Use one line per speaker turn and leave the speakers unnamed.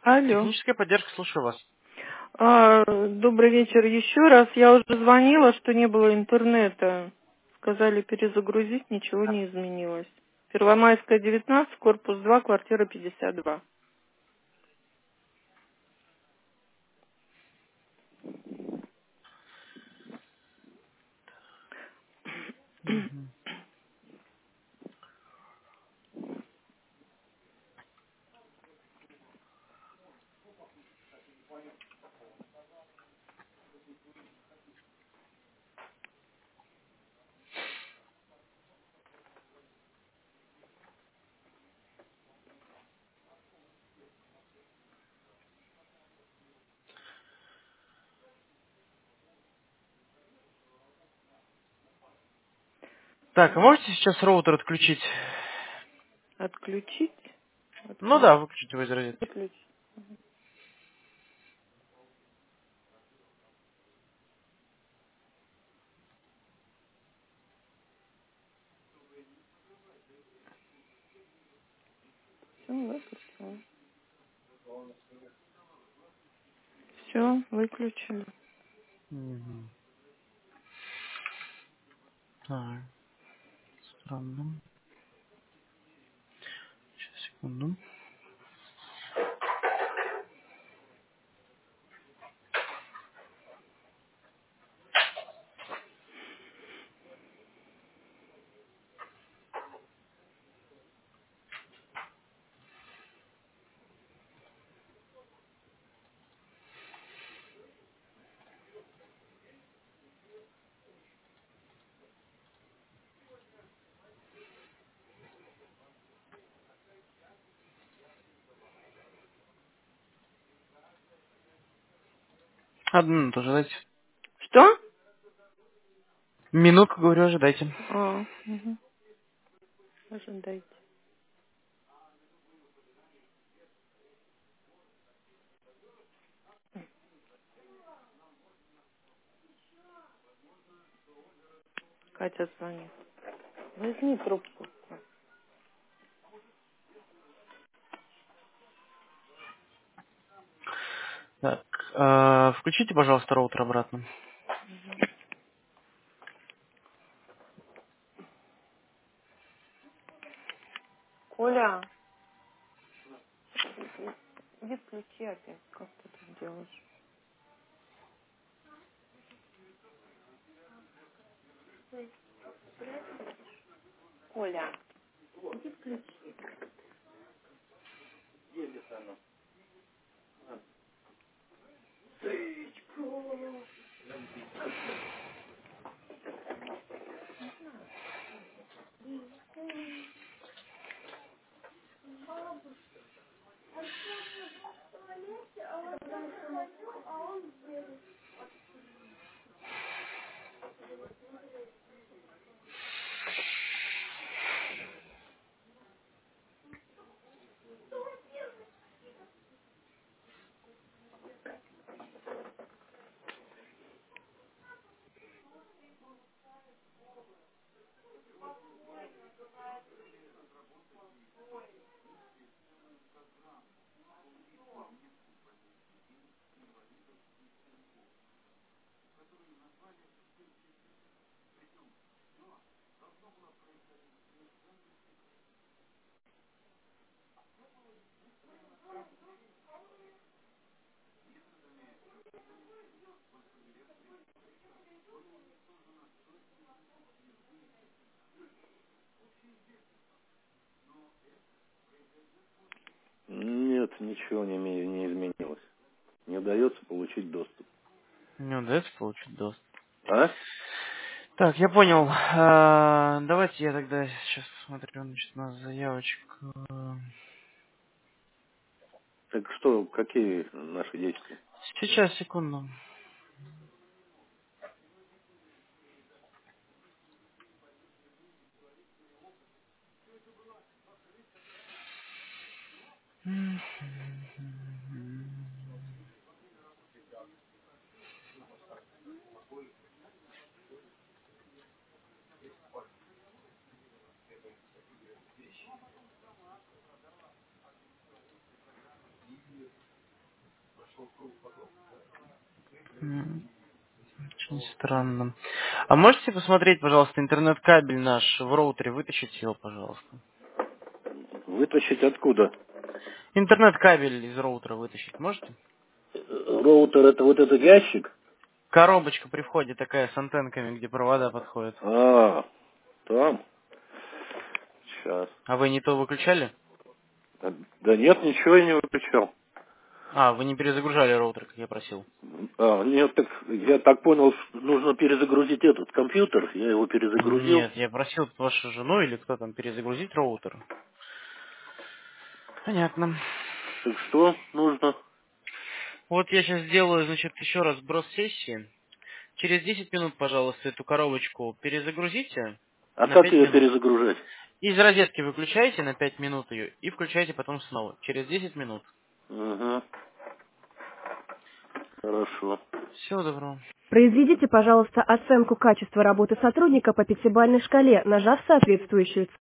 Алло.
Техническая поддержка, слушаю вас.
Добрый вечер еще раз. Я уже звонила, что не было интернета. Сказали перезагрузить, ничего не изменилось. Первомайская, 19, корпус 2, квартира 52.
Мгм. Так, а можете сейчас роутер отключить?
Отключить?
Ну да, выключить его из розетки.
Выключить. Все, выключила. Все, выключили.
Мгм. Так, странно. Сейчас, секунду. Одну минуту ожидайте.
Что?
Минутку, говорю, ожидайте.
Угу. Ожидайте. Катя звонит. Возьми трубку.
Так, включите, пожалуйста, роутер обратно.
Коля, иди включи опять. Как ты тут делаешь? Коля.
Нет, ничего не изменилось. Не удается получить доступ.
Не удается получить доступ.
А?
Так, я понял. Давайте я тогда сейчас посмотрю, значит, на заявочку.
Так что, какие наши действия?
Сейчас, секунду. Очень странно. А можете посмотреть, пожалуйста, интернет-кабель наш в роутере, вытащить его, пожалуйста.
Вытащить откуда?
Интернет-кабель из роутера вытащить можете?
Роутер это вот этот ящик?
Коробочка при входе такая с антенками, где провода подходят.
А, там. Сейчас.
А вы не то выключали?
Да нет, ничего я не выключал.
А, вы не перезагружали роутер, как я просил.
А, нет, так я так понял, что нужно перезагрузить этот компьютер. Я его перезагрузил.
Нет, я просил вашу жену или кто там перезагрузить роутер. Понятно.
Так что нужно?
Вот я сейчас сделаю, значит, еще раз сброс сессии. Через 10 минут, пожалуйста, эту коробочку перезагрузите
А
на
как
5
ее
минут.
перезагружать?
Из розетки выключайте на 5 минут ее и включайте потом снова. Через 10 минут.
Угу. Хорошо.
Всего доброго.
Произведите, пожалуйста, оценку качества работы сотрудника по пятибалльной шкале, нажав соответствующую